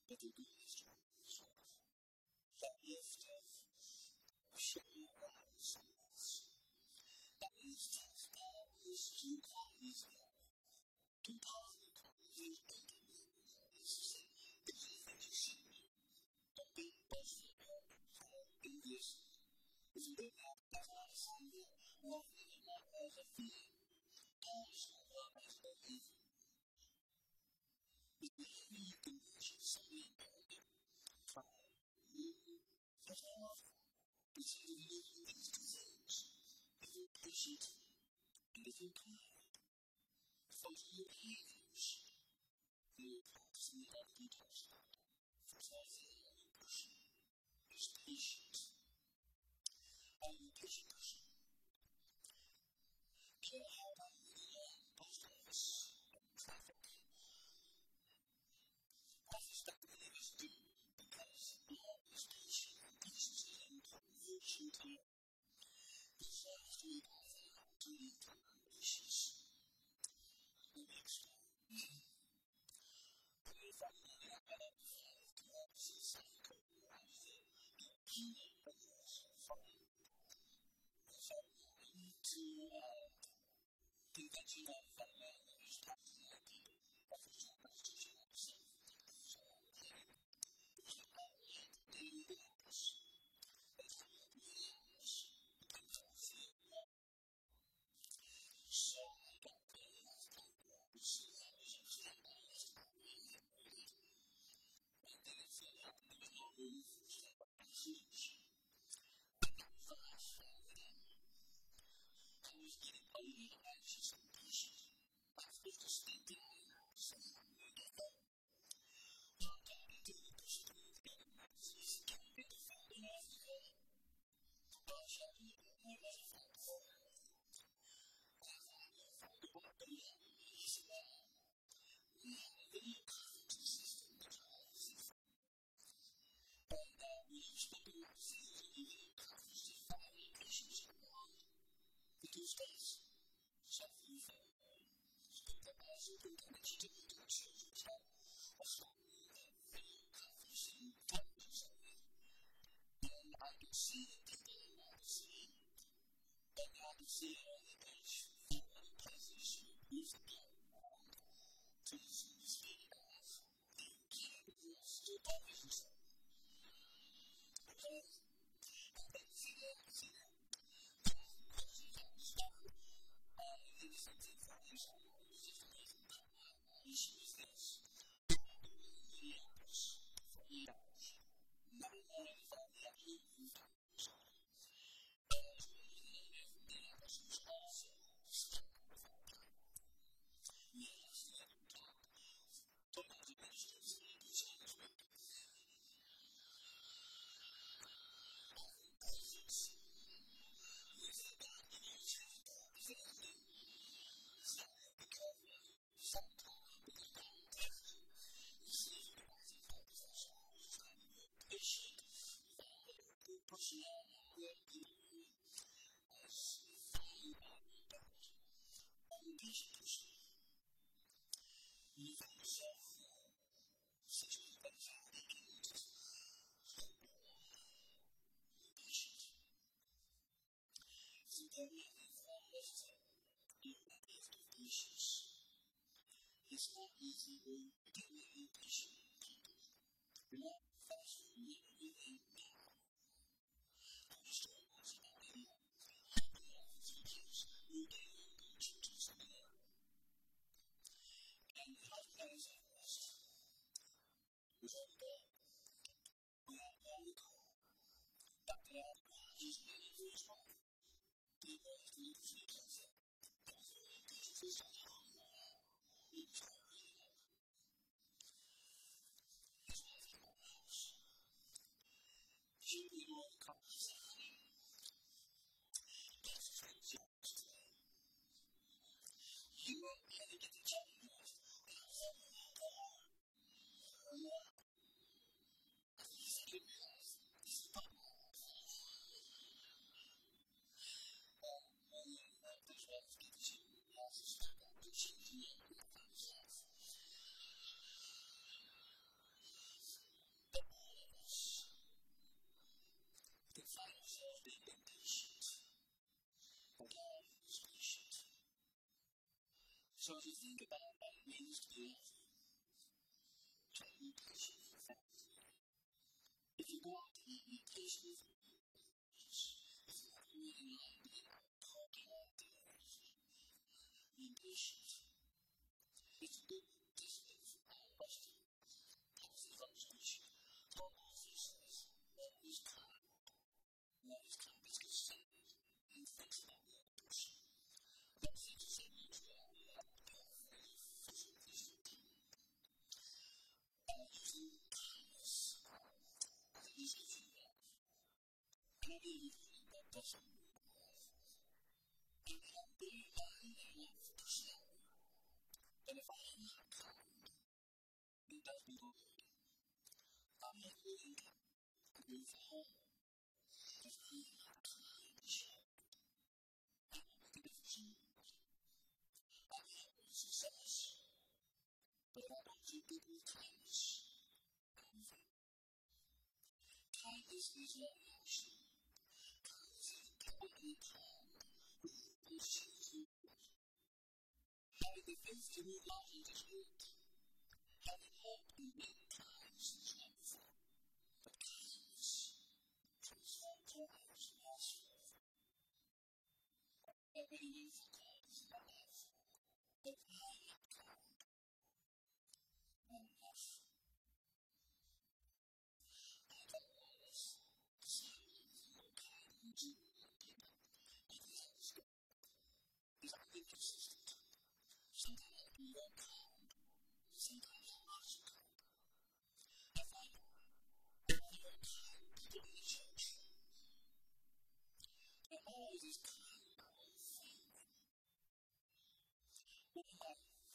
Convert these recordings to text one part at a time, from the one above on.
but the greatest that lift of shadow rises, that is just always too easy, too positive, is the big best in this is a big that's not a sign that love is not as a feeling, also love as a belief. Believing you can mention something from you, that's all. It's believing these two things. If you're patient and if you're kind, folks your behaviors, you're practicing love details. First of all, the only person is patient. Are you a patient person? Can I help out with the post office traffic? I suspect many of us do because love is patient and patience is an important virtue to it. Besides doing all that, to lead to ambitious. The next one. But if I'm not identified with the opposite side of the life, the key is fine. If I'm going to conventional fundamentals, talking about people, official constitutional so there's no outlet to do this. That's how you do this. Depends on the field. So I don't really have to see that as a thing. I have to really read it. And then if it happened to be a move, it's like a message. I don't fast forward it. I was getting a little anxious and patient. I was just thinking, saying, I'm going to get that. Well, I'm talking to the person who is trying to get the founding off the head. Well, shall we? What was the founding for? I thought the founding would be he said, well, we have a video conferencing system which allows you. And we used to do video conferences 5 patients in one. The 2 states. So you speak to us, superintendents to the children's home, also video conferencing television. And I can see the people in my city. And I can see all the things that are places years ago to speak of the cameras to television. Okay? And then see everything. There's something for this. The issue is this. Minneapolis for 8 hours. No more than 5 hours. And Minneapolis is also stuck with our time. Yes, the other talk. Don't have to mention this. It's almost like patience. With God, the answer is God. It's not because sometimes because God does it. You see, you know, I think that is also always trying to be patient. Good personality, good people, as fine about patient person. You find yourself situated by how they can just patient. So there may be flawless patience. It's not easy when you're dealing with patient people. You're not fast moving everything now. I'm just talking about somebody happy off the features, moving on to churches and more. And how do guys have this? There's all the dog. We have all the call. Back to all the guys is waiting for his wife. They both leave for the sunset. That's the way patience is on the home. It's all really up. His wife came out of the house. She did all the cars. That's friends today. You won't be able to get the job you want. That's all in that car. You think you realize this is not all. There's one thing that you also step up to change the name of yourself. So if you think about what it means to be mutation effect, if you want the mutation effect, it's not really like the mutations. It's a good distance question. That's the first question. What is time? What is time? It's consent and thinks about the other person. That's the consent as well. Using kindness as an easy thing. Maybe that doesn't it can be enough to say. And if I am not kind, it does me no good. I'm not willing to move home. If I am not kind, I will make a difference. I have success. But I don't see people with kindness. Kindness is not action. Kindness is totally kind. Having the faith to move on in this world. Having hope in many times is wonderful. But kindness transforms our lives massively. Every need for kindness in our life. But I am not kind. I'm enough. I don't want us to say more kind and genuine people. Because I'm inconsistent. Sometimes I'll be more kind. Sometimes I'm not so kind. I find more kind people in the church. They're always as kind as all the family. One of my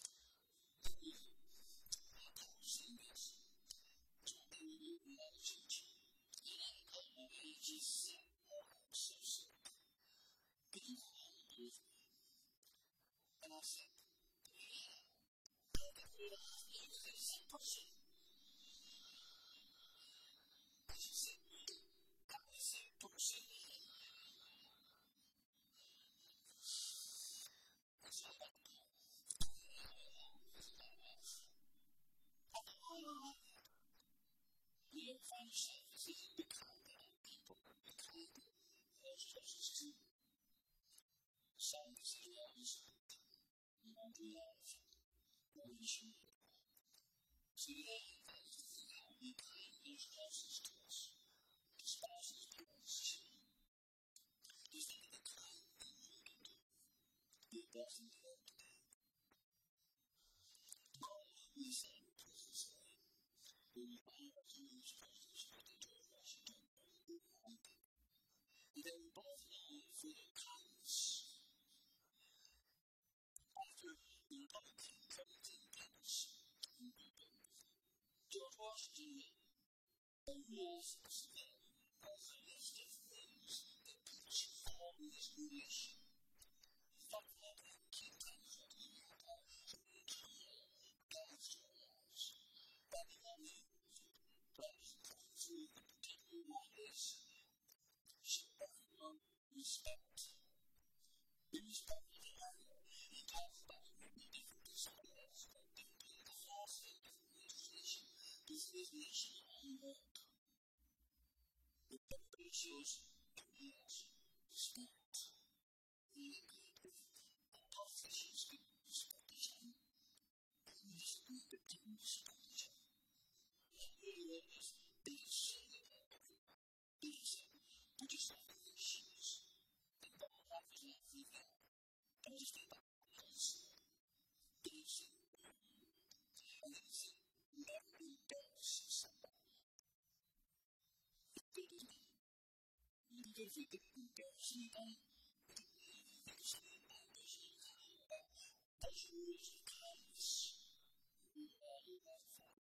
singers told me we were in another church. And I called my ages and I'm so sick. Can you call me with me? And I said, yeah. I got rid of that person. She said, I'm the same person. That's how I go. You don't find yourself as if you become that people. Be kind. Those choices too. The song is always you won't do love. More than you should. So you don't have that to think how be kind. Those choices to us. Spouses do us too. Just think of the kind thing you can do. Be both in the old day. God, we say to us this way. We will honor His presence with the joy of us. And they were both known for their kindness. After the Republican independence, George Washington made rules that was a list of things that people should follow in this new nation. Fuck that King Times of the Empire, God's laws, Babylonian through the particular ways should everyone respect. Be respectful of and talk about maybe different disciplines, different laws, and different legislation. This is national work. If everybody shows commands, respect, being good, and politicians can respect each other, we just need to do respect each other. Really, they say that they say we're just like nations. And the whole life is not free now. I'm just about this. They say, and they say, never embarrass somebody. If they do that, even if we didn't embarrass anybody, that's rules of kindness. We all have fun.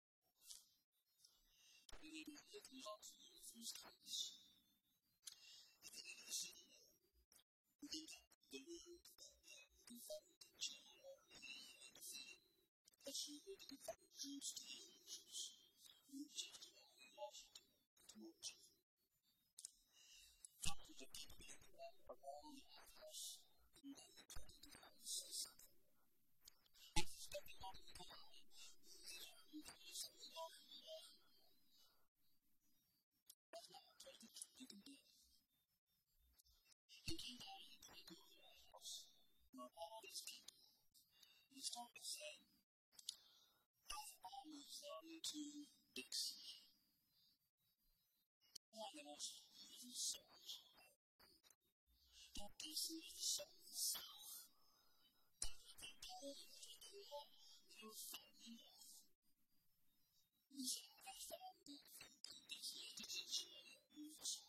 We need to live long for those kindness. If you listen to them, we got the word the fact that you are in the field. As you would in fact use the angels, reaches to all in Washington towards you. Thousands of people around the White House, and then the President of the House says something. You start to say, I've always wanted to exceed. One of those souls. But this is the soul itself. The power of the law, you're falling off. So I found that this is the situation.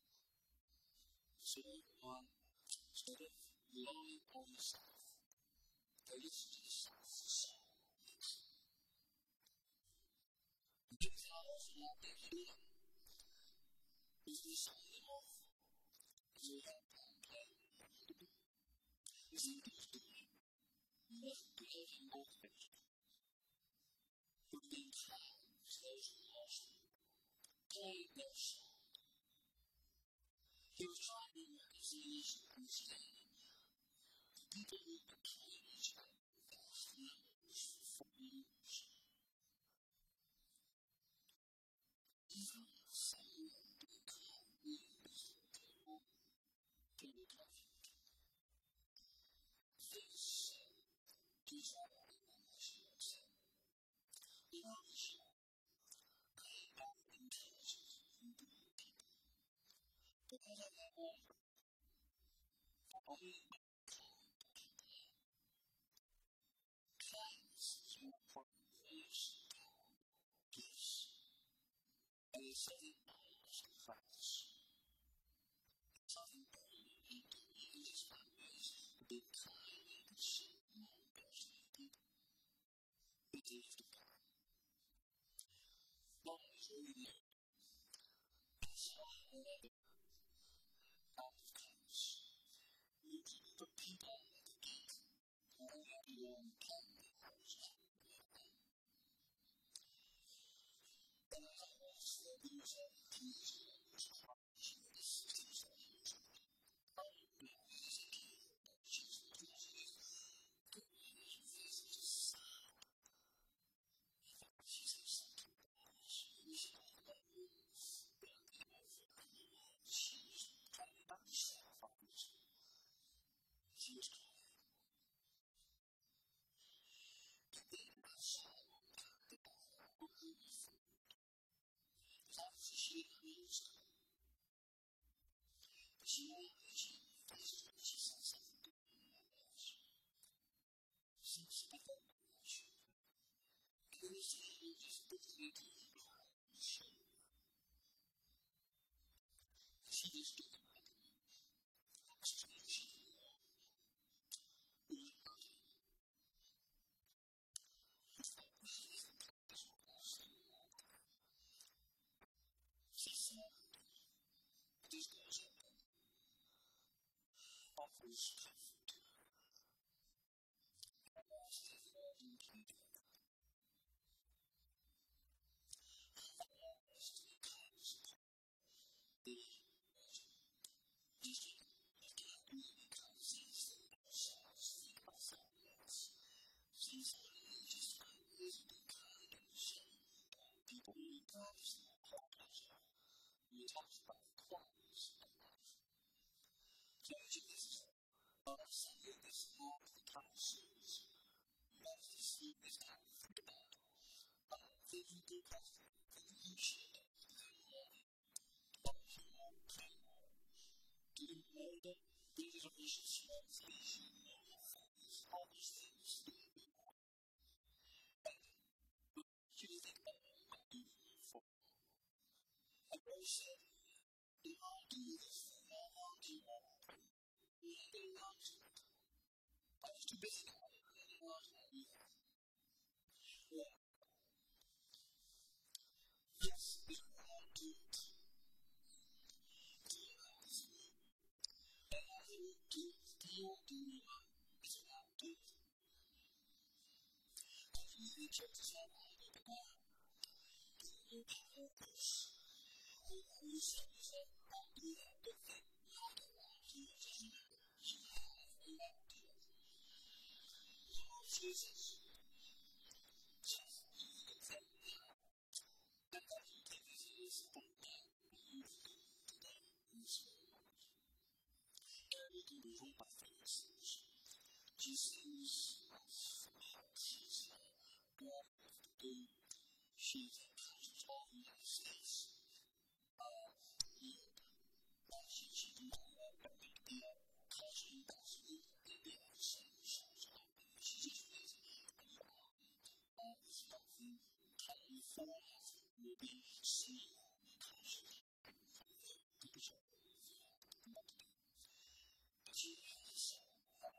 So everyone, instead of relying on yourself, there is just soul. Because what they do is the soul off. So that is it is doing. You must be having motivation. But then time slows lost. Playing their song. He was trying to make his ears understanding. People who betray each other false memories for years. Even if someone become years ago, they were perfect. This is all I should say. Knowledge, intelligence, and beauty. But as I have older, only kindness is more important than gifts. And it's something else in France. Something more than religious families to be kind and considerate more personal people. It is the God. God is really there. So however, out of kindness, you can put people at the gate. All everyone can be closed. And as I was for these keys and those crimes in the 60s and years, I don't know as a kid, but she's enthusiastic. Good news is just sound. She says something else. We should have that room. But they were very well. She was trying to buy herself on this. She was crying. But then I saw her cut the ball on her foot. That was a sheet of news. But she wanted to face when she said something to me else. She was speaking English. And then she had just put me to the car and showed me. She just didn't like me. That's the way she did it. We were nothing. She thought we should have practiced what I was saying all the time. She said, these guys are offers comfort to her. I lost the frozen beauty of her. I lost the kindness of her. Just I can't do it because these themselves think of something else. She's only just crazy to kind and shame people who practice their purpose. We talk about qualities of life. So this is our Sunday, this Lord of the Councils. Let's just see this kind of think about things we do positive, things you should do, what you want to do. Do you know that these are just small things you know how things, all these things do you want? But you think about what you do for. I always say, do I do this thing? How long do you want to do? I don't want to. I was too busy about it. I didn't want to do that. Well, this is what I do. And I will do it. Still do it. It's what I do. I really check this out. I don't know. Do it on purpose. I always say this out. I'll do that with it. I don't want to. It doesn't matter. You have no idea. Lord Jesus. 如白发的心事，即使是好气色，我对现在开始超越现实，当心情我感觉到开始当时的变身上上，其实是仿佛开发我的思维开始不晓得。今天的生活，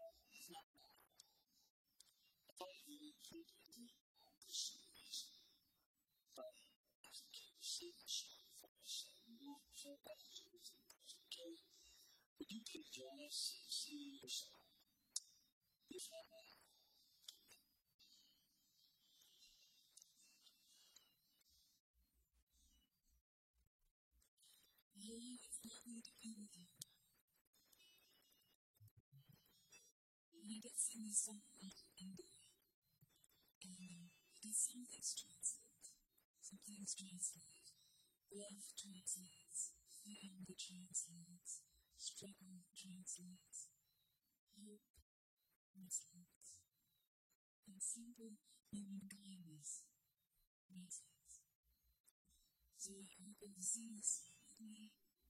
当你做的不是你是，当你是想法是我所感觉的是给，我就可以叫我是有什么，有什么。Sing a song in India, and some things translate, some things translate, love translates, family translates, struggle translates, hope translates, and simple human kindness translates. So I hope you'll sing this song with me.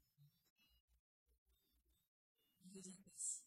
It goes like this.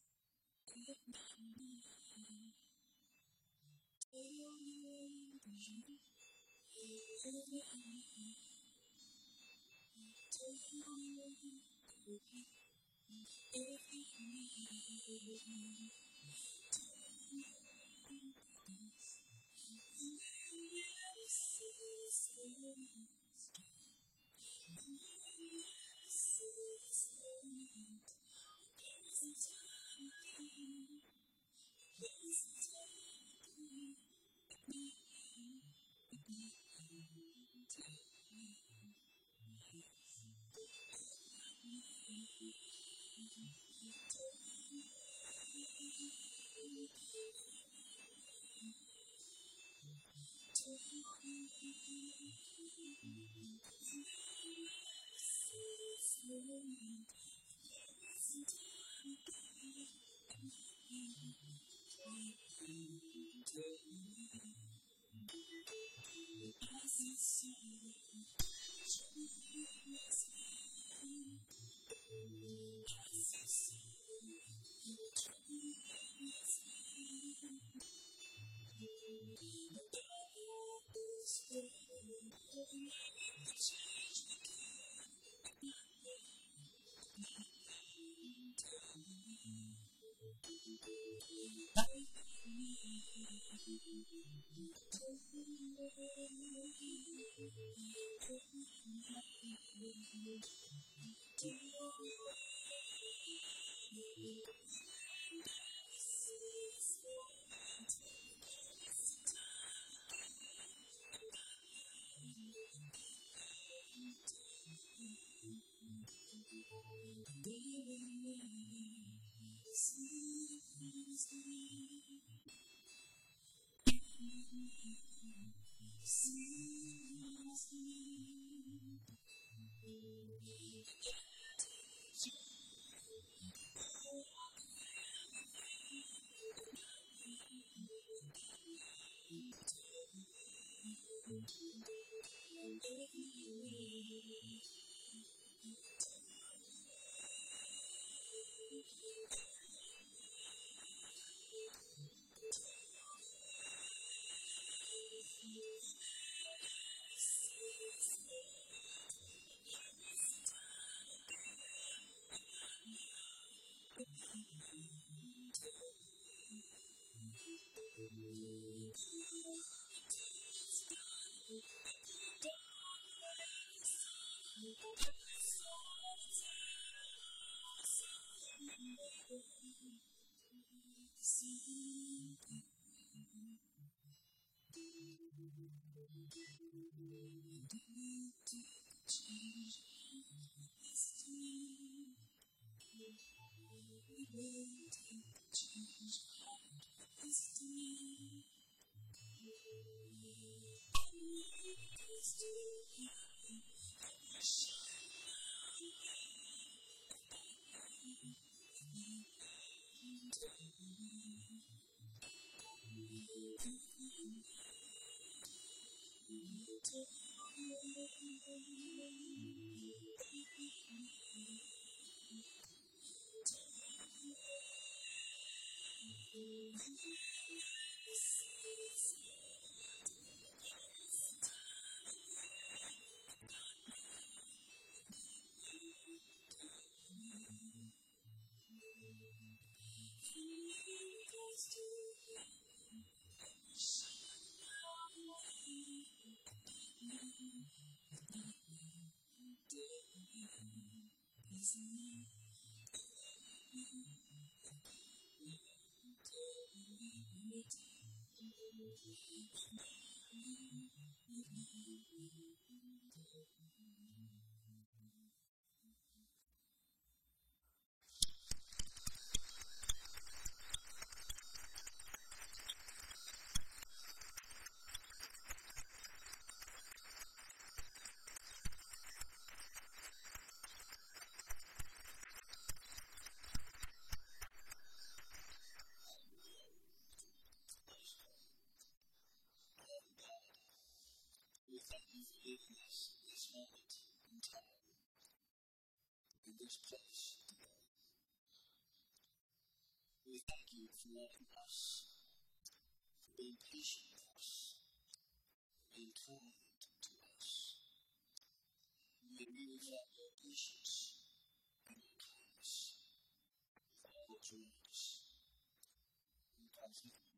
We thank you for giving us this moment in time, in this place. We thank you for loving us, for being patient with us, for being kind to us. May we reflect your patience and your kindness with all those around us. In Christ's name.